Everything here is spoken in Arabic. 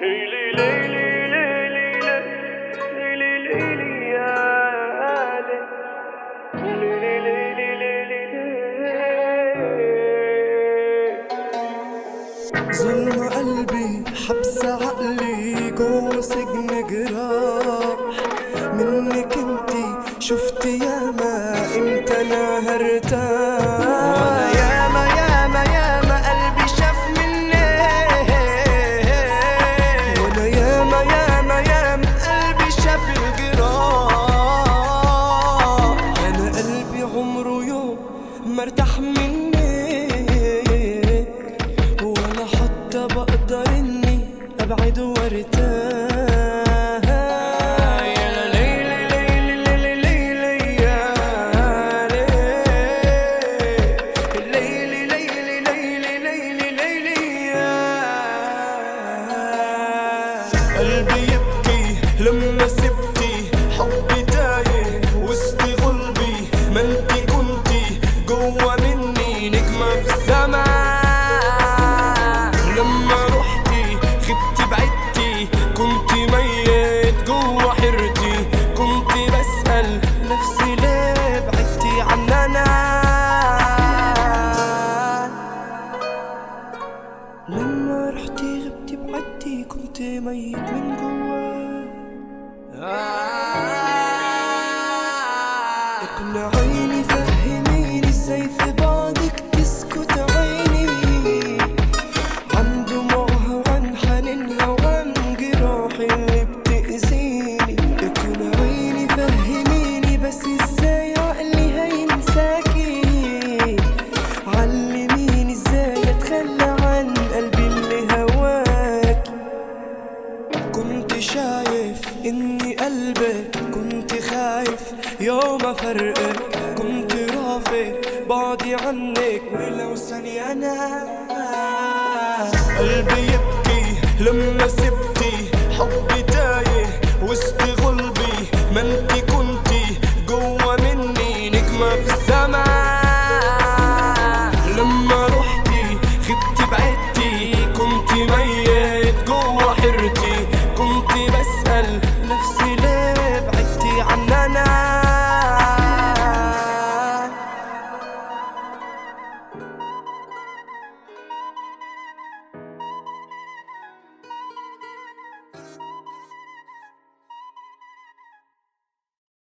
ظلم قلبي حبس عقلي جوا سجن جراح منك انتي شفت ياما امتى انا هرتاح وانا ياما ياما ياما قلبي شاف مني وانا ياما ياما ياما قلبي شاف الجراح انا قلبي عمره يوم مرتاح مني بقدر اني ابعد وارتاح يا ليلي ليلي ليلي ليلي يا ليلي ليلي ليلي ليلي ليلي يا قلبي يبكي لما سبتي حبي تايه وسط قلبي ما انتي كنتي جوا مني نجمة في السما لما رحتي غبتي بعدتي كنت ميت جوا حيرتي كنت بسأل نفسي ليه بعدتي عننا لما رحتي غبتي بعدتي كنت ميت من جوا اقنعيني فهميني ازاي في بعدك تسكت عيني اللي بتأذيني اقنعيني فهميني بس ازاي عقلي هينساكي علميني ازاي اتخلى عن قلبي اللي هواكي كنت شايف اني قلبك كنت خايف يوم افرقك كنت رافض بعدي عنك ولو ثانية انا قلبي يبكي لما سبتي حبي تايه وسط